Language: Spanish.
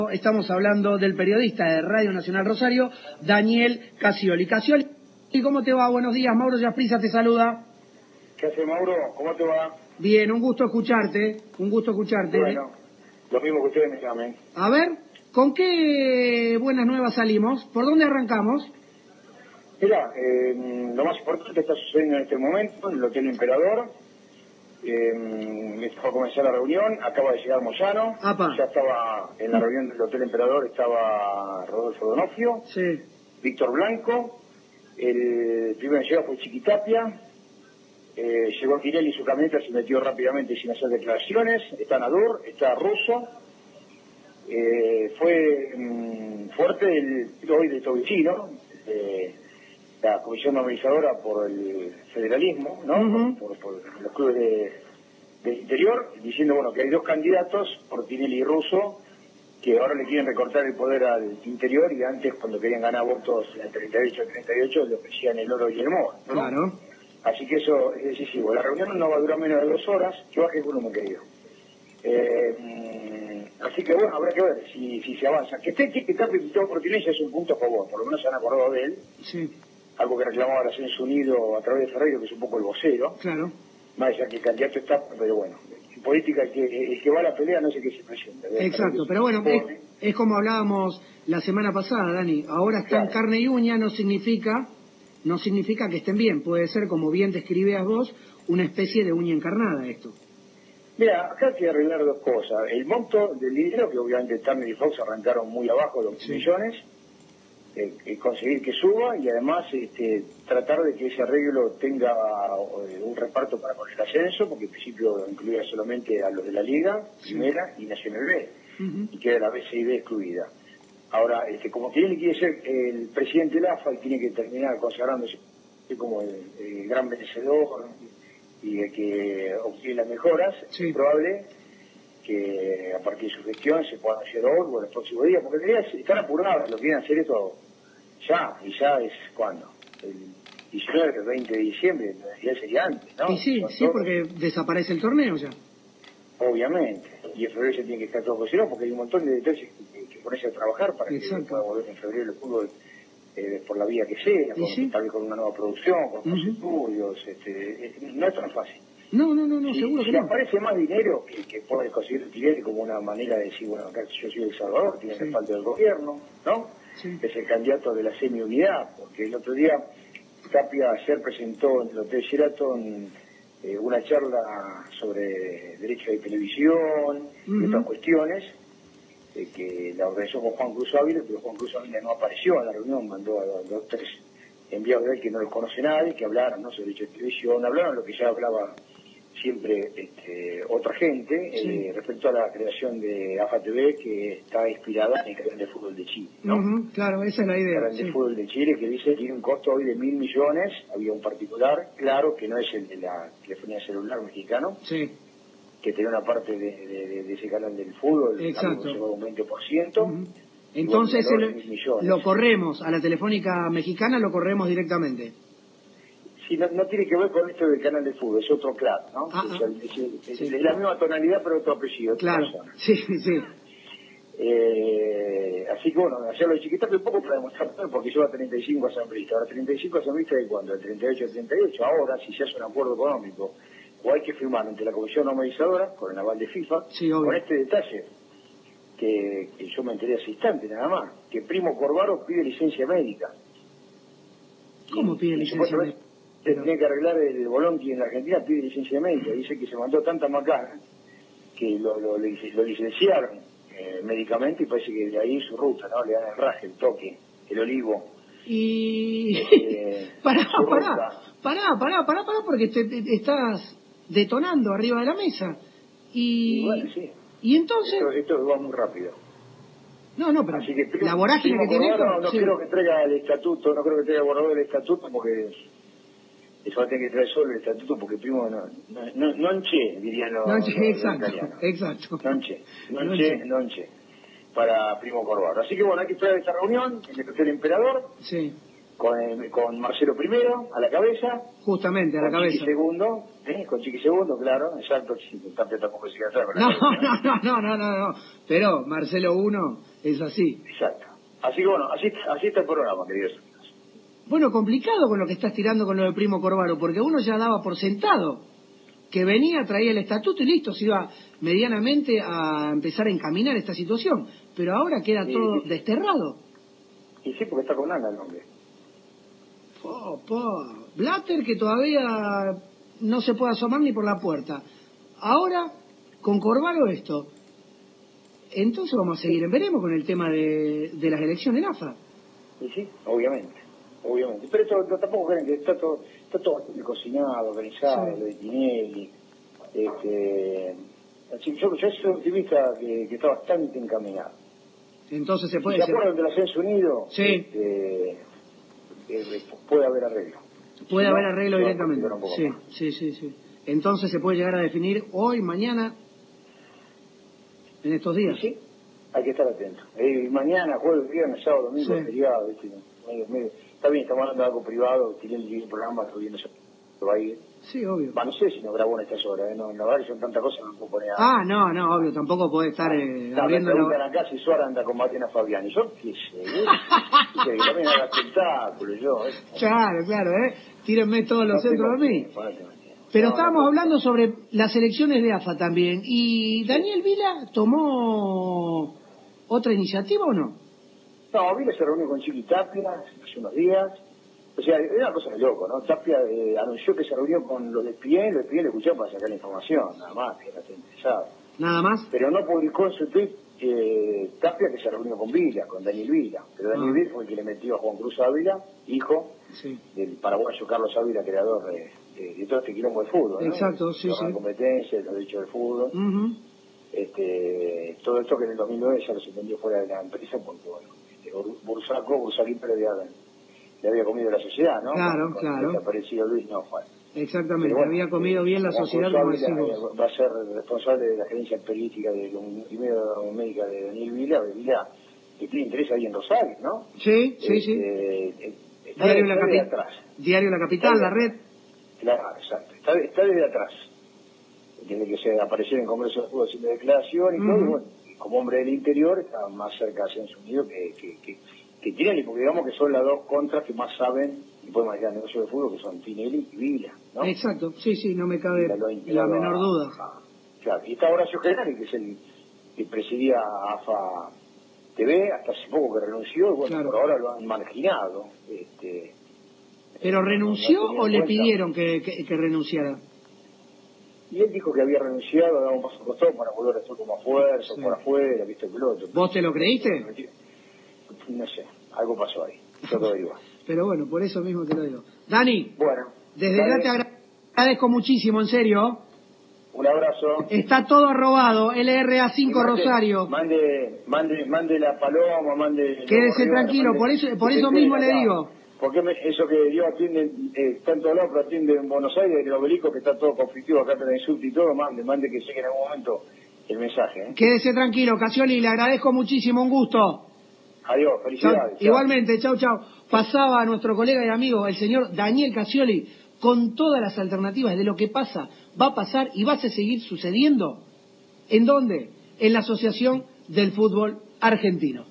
Estamos hablando del periodista de Radio Nacional Rosario, Daniel Casioli. Casioli, ¿cómo te va? Buenos días, Mauro Yasprisa te saluda. ¿Qué hace, Mauro? ¿Cómo te va? Bien, un gusto escucharte, Bueno, lo mismo que ustedes me llamen. A ver, ¿con qué buenas nuevas salimos? ¿Por dónde arrancamos? Mira, lo más importante está sucediendo en este momento en el Hotel Emperador. Va a comenzar la reunión, acaba de llegar Moyano. Apa. Ya estaba en la reunión del Hotel Emperador, estaba Rodolfo Donofrio, Sí. Víctor Blanco, el primero en llegar fue Chiquitapia, llegó Tinelli y su camioneta se metió rápidamente sin hacer declaraciones, está Nadur, está Russo. Fue fuerte el hoy de Tobicino, la comisión normalizadora por el federalismo, ¿no? Por los clubes del interior, diciendo bueno que hay dos candidatos, por Tinelli y Russo, que ahora le quieren recortar el poder al interior, y antes cuando querían ganar votos en el 38 le ofrecían el oro y el moro, ¿no? Claro. Así que eso es decisivo. La reunión no va a durar menos de 2 horas, que baje el volumen, querido. Así que bueno, habrá que ver si se avanza. Que esté invitado por Tinelli es un punto a favor, por lo menos se han acordado de él. Sí. Algo que reclamaba el Ascenso Unido a través de Ferreiro, que es un poco el vocero. Claro. Más allá que el candidato está, pero bueno, en política el que va a la pelea no sé qué se presenta. Exacto, pero bueno, es como hablábamos la semana pasada, Dani. Ahora están carne y uña, no significa que estén bien. Puede ser, como bien describías vos, una especie de uña encarnada esto. Mira, acá hay que arreglar dos cosas. El monto del dinero, que obviamente Turner y Fox arrancaron muy abajo, los millones, conseguir que suba, y además tratar de que ese arreglo tenga un reparto para con el ascenso, porque en principio incluía solamente a los de la Liga, Primera y Nacional B, y queda la B, C y D excluida. Ahora, como Tinelli quiere ser el presidente del AFA y tiene que terminar consagrándose como el gran vencedor y el que obtiene las mejoras, es probable que a partir de su gestión se puedan hacer hoy o en los próximos días, porque en realidad están apurados, lo quieren hacer esto ya, y ya es cuando, el 19, el 20 de diciembre, ya sería antes, ¿no? Y sí, porque desaparece el torneo ya. Obviamente, y en febrero se tiene que estar todo cocinado, porque hay un montón de detalles que ponerse a trabajar para que pueda volver en febrero el fútbol por la vía que sea, tal vez con una nueva producción, con más estudios, no es tan fácil. No, seguro que si no. aparece más dinero que puede conseguir Tinelli como una manera de decir, bueno, acá yo soy El Salvador, tiene respaldo del gobierno, ¿no? Es el candidato de la semi-unidad, porque el otro día Tapia ayer presentó en el Hotel Sheraton una charla sobre derecho de televisión y otras cuestiones, que la organizó con Juan Cruz Ávila, pero Juan Cruz Ávila no apareció a la reunión, mandó a 2 o 3 enviados de él que no los conoce nadie, que hablaron, ¿no?, sobre derecho de televisión, hablaron lo que ya hablaba siempre otra gente, respecto a la creación de AFA TV, que está inspirada en el canal de fútbol de Chile, ¿no? Claro, esa es la idea. El canal de fútbol de Chile, que dice que tiene un costo hoy de 1.000 millones, había un particular, claro, que no es el de la telefonía celular mexicano, que tenía una parte de ese canal del fútbol, llegó un 20%. Entonces lo corremos, a la telefónica mexicana lo corremos directamente. Sí, no tiene que ver con esto del canal de fútbol, es otro claro, ¿no? Es la misma tonalidad, pero otro apellido. Claro, sí. Así que bueno, hacerlo de Chiquitapia un poco para demostrar, porque lleva 35 asambleístas. Ahora, 35 asambleístas de cuándo, el 38 al 38. Ahora, si se hace un acuerdo económico, o hay que firmar ante la Comisión Normalizadora, con el aval de FIFA, con este detalle, que yo me enteré hace instante nada más, que Primo Corvaro pide licencia médica. ¿Cómo pide licencia médica? Tiene que arreglar el Bolonqui en la Argentina, pide licencia médica. Dice que se mandó tanta macana que lo licenciaron médicamente, y parece que de ahí su ruta, ¿no? Le dan el raje, el toque, el olivo. Y pará, porque te estás detonando arriba de la mesa. Y bueno, y entonces esto va muy rápido. No, pero así que, la vorágine que tiene esto... No creo que traiga el estatuto, no creo que traiga el borrador del estatuto, porque eso va a tener que traer solo el estatuto, porque Primo no enche, dirían los italianos. Exacto. No enche, para Primo Corvaro. Así que bueno, hay que esperar esta reunión en el Hotel Emperador. con Marcelo primero a la cabeza. Justamente, a la cabeza. Chiqui segundo, con Chiqui segundo, claro, exacto. Tapia tampoco se queda atrás con la cabeza. No. Pero Marcelo 1 es así. Exacto. Así que bueno, así está el programa, queridos. Bueno, complicado con lo que estás tirando con lo del Primo Corvaro, porque uno ya daba por sentado que venía, traía el estatuto y listo, se iba medianamente a empezar a encaminar esta situación. Pero ahora queda todo desterrado. Y sí, porque está con Ana el hombre. Blatter, que todavía no se puede asomar ni por la puerta. Ahora, con Corvaro esto. Entonces vamos a seguir, veremos con el tema de las elecciones en AFA. Y sí, obviamente. Pero esto tampoco creen que está todo bastante cocinado, organizado, lo de Tinelli. Yo soy un optimista que está bastante encaminado. Entonces se puede... ¿Se acuerdan del Ascenso Unido? Sí. Puede haber arreglo. Puede haber arreglo directamente. Sí. Entonces se puede llegar a definir hoy, mañana, en estos días. Sí, hay que estar atento. Mañana, jueves, viernes, sábado, domingo, feriado. Está bien, estamos hablando de algo privado, tiene un programa, estoy viendo se va a ir. Sí, obvio. No sé si nos grabó en estas horas, no, la verdad que son tantas cosas, no puedo poner nada. No, obvio, tampoco puede estar abriendo la... acá si Suárez anda con Mariana Fabiani, yo qué sé, que también haga espectáculo, Claro, tírenme todos los centros a mí. Pero estábamos hablando sobre las elecciones de AFA también, y Daniel Vila tomó otra iniciativa ¿o no? No, Vila se reunió con Chiqui Tapia hace unos días. O sea, era una cosa de loco, ¿no? Tapia anunció que se reunió con los de ESPN, los de ESPN le escuchó para sacar la información, nada más, que era interesado. ¿Nada más? Pero no publicó en su tweet Tapia que se reunió con Vila, con Daniel Vila. Pero Daniel Vila fue el que le metió a Juan Cruz Ávila, hijo del paraguayo Carlos Ávila, creador de todo este quilombo de fútbol, ¿no? Exacto, sí. La competencia, los derechos del fútbol. Todo esto que en el 2009 ya lo suspendió fuera de la empresa porque, bueno, Bursaquín, pero le había comido la sociedad, ¿no? Claro. Desaparecido Luis, no fue. Exactamente, bueno, había comido bien la sociedad, como decimos. Va a ser responsable de la gerencia periodística de la médica de Daniel Vila, que tiene interés ahí en Rosario, ¿no? Sí. Diario La Capital, la red. Claro, exacto. Está desde atrás. Tiene que aparecer en Congreso de Fútbol haciendo declaración y todo, y bueno, como hombre del interior está más cerca de Ascenso Unido que Tinelli, porque digamos que son las dos contras que más saben y pueden manejar el negocio de fútbol, que son Tinelli y Vila, ¿no? Exacto, sí, no me cabe la menor duda. Claro, y está Horacio Genari, que es el que presidía AFA TV, hasta hace poco que renunció, y bueno, por ahora lo han marginado. ¿Pero renunció o le pidieron que renunciara? Y él dijo que había renunciado, daba un paso al costado para volver a estar como a fuerza, por afuera, viste el piloto. ¿Vos te lo creíste? No sé, algo pasó ahí, yo lo digo. Pero bueno, por eso mismo te lo digo. Dani, bueno, desde ya te agradezco muchísimo, en serio. Un abrazo. Está todo arrobado, LRA5 Rosario. Mande la paloma, mande... Quédese tranquilo, por eso mismo le digo. Porque eso que Dios atiende, está en todos lados, pero atiende en Buenos Aires, el obelisco que está todo conflictivo, acá te la insulta y todo, mande que llegue en algún momento el mensaje. Quédese tranquilo, Casioli, le agradezco muchísimo, un gusto. Adiós, felicidades. Chau. Igualmente, chau. Pasaba a nuestro colega y amigo, el señor Daniel Casioli, con todas las alternativas de lo que pasa, va a pasar y va a seguir sucediendo. ¿En dónde? En la Asociación del Fútbol Argentino.